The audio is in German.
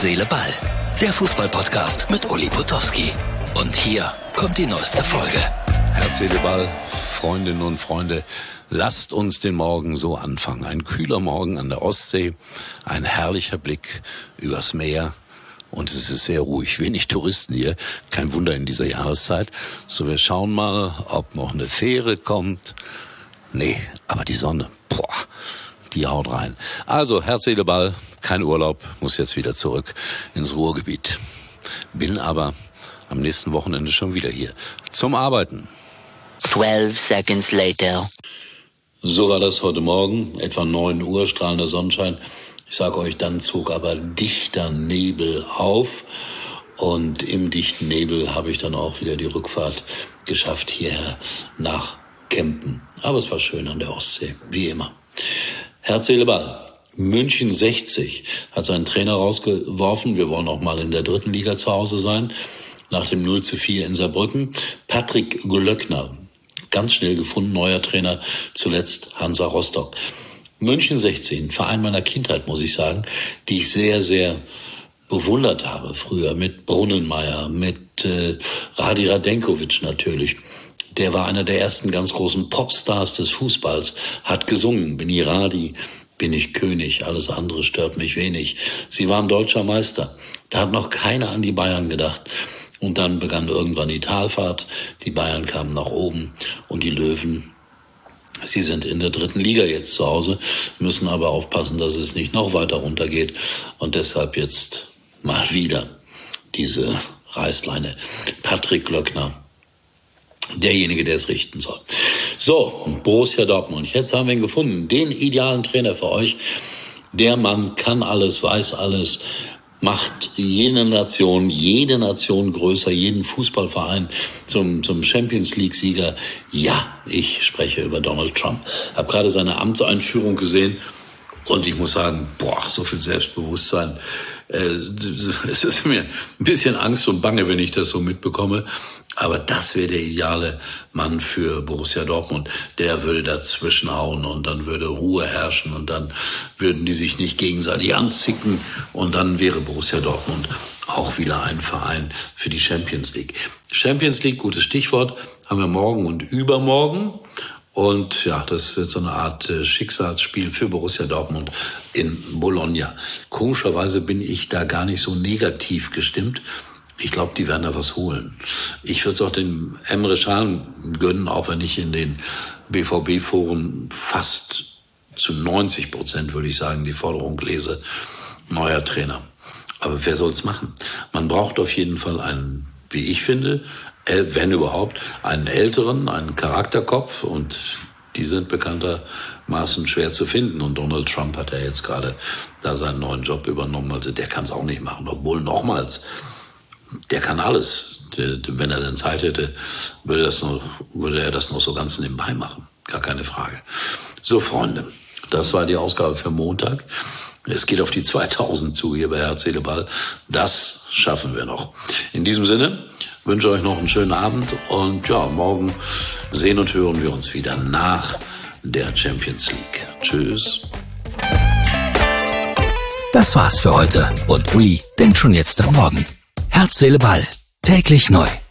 Seele, Ball. Der Fußball-Podcast mit Uli Potowski. Und hier kommt die neueste Folge. Herz, Seele, Ball, Freundinnen und Freunde, lasst uns den Morgen so anfangen. Ein kühler Morgen an der Ostsee, ein herrlicher Blick übers Meer. Und es ist sehr ruhig, wenig Touristen hier, kein Wunder in dieser Jahreszeit. So, wir schauen mal, ob noch eine Fähre kommt. Nee, aber die Sonne, die haut rein. Also, Herz, Seele, Ball, kein Urlaub, muss jetzt wieder zurück ins Ruhrgebiet. Bin aber am nächsten Wochenende schon wieder hier zum Arbeiten. 12 seconds later. So war das heute Morgen, etwa 9 Uhr, strahlender Sonnenschein. Ich sage euch, dann zog aber dichter Nebel auf und im dichten Nebel habe ich dann auch wieder die Rückfahrt geschafft hierher nach Kempen. Aber es war schön an der Ostsee, wie immer. Herz, Seele, Ball. München 60 hat seinen Trainer rausgeworfen. Wir wollen auch mal in der 3. Liga zu Hause sein. Nach dem 0:4 in Saarbrücken. Patrick Glöckner, ganz schnell gefunden, neuer Trainer, zuletzt Hansa Rostock. München 16, Verein meiner Kindheit, muss ich sagen, die ich sehr, sehr bewundert habe früher, mit Brunnenmeier, mit Radi Radenkovic natürlich. Der war einer der ersten ganz großen Popstars des Fußballs, hat gesungen, bin ich Radi, bin ich König, alles andere stört mich wenig. Sie waren deutscher Meister, da hat noch keiner an die Bayern gedacht. Und dann begann irgendwann die Talfahrt, die Bayern kamen nach oben und die Löwen, sie sind in der 3. Liga jetzt zu Hause, müssen aber aufpassen, dass es nicht noch weiter runtergeht. Und deshalb jetzt mal wieder diese Reißleine. Patrick Glöckner, derjenige, der es richten soll. So, Borussia Dortmund. Jetzt haben wir ihn gefunden. Den idealen Trainer für euch. Der Mann kann alles, weiß alles, macht jede Nation größer, jeden Fußballverein zum Champions-League-Sieger. Ja, ich spreche über Donald Trump. Habe gerade seine Amtseinführung gesehen und ich muss sagen, so viel Selbstbewusstsein. Es ist mir ein bisschen Angst und Bange, wenn ich das so mitbekomme. Aber das wäre der ideale Mann für Borussia Dortmund. Der würde dazwischenhauen und dann würde Ruhe herrschen und dann würden die sich nicht gegenseitig anzicken und dann wäre Borussia Dortmund auch wieder ein Verein für die Champions League. Champions League, gutes Stichwort, haben wir morgen und übermorgen. Und ja, das wird so eine Art Schicksalsspiel für Borussia Dortmund in Bologna. Komischerweise bin ich da gar nicht so negativ gestimmt. Ich glaube, die werden da was holen. Ich würde es auch dem Emre Can gönnen, auch wenn ich in den BVB-Foren fast zu 90%, würde ich sagen, die Forderung lese, neuer Trainer. Aber wer soll's machen? Man braucht auf jeden Fall einen, wie ich finde, wenn überhaupt, einen älteren, einen Charakterkopf und die sind bekanntermaßen schwer zu finden. Und Donald Trump hat ja jetzt gerade da seinen neuen Job übernommen. Also der kann es auch nicht machen. Obwohl nochmals, der kann alles. Wenn er denn Zeit hätte, würde er das noch so ganz nebenbei machen. Gar keine Frage. So, Freunde, das war die Ausgabe für Montag. Es geht auf die 2000 zu hier bei Herz, Seele, Ball. Das schaffen wir noch. In diesem Sinne wünsche euch noch einen schönen Abend und ja, morgen sehen und hören wir uns wieder nach der Champions League. Tschüss. Das war's für heute und Uli denkt schon jetzt am Morgen. Herz, Seele, Ball. Täglich neu.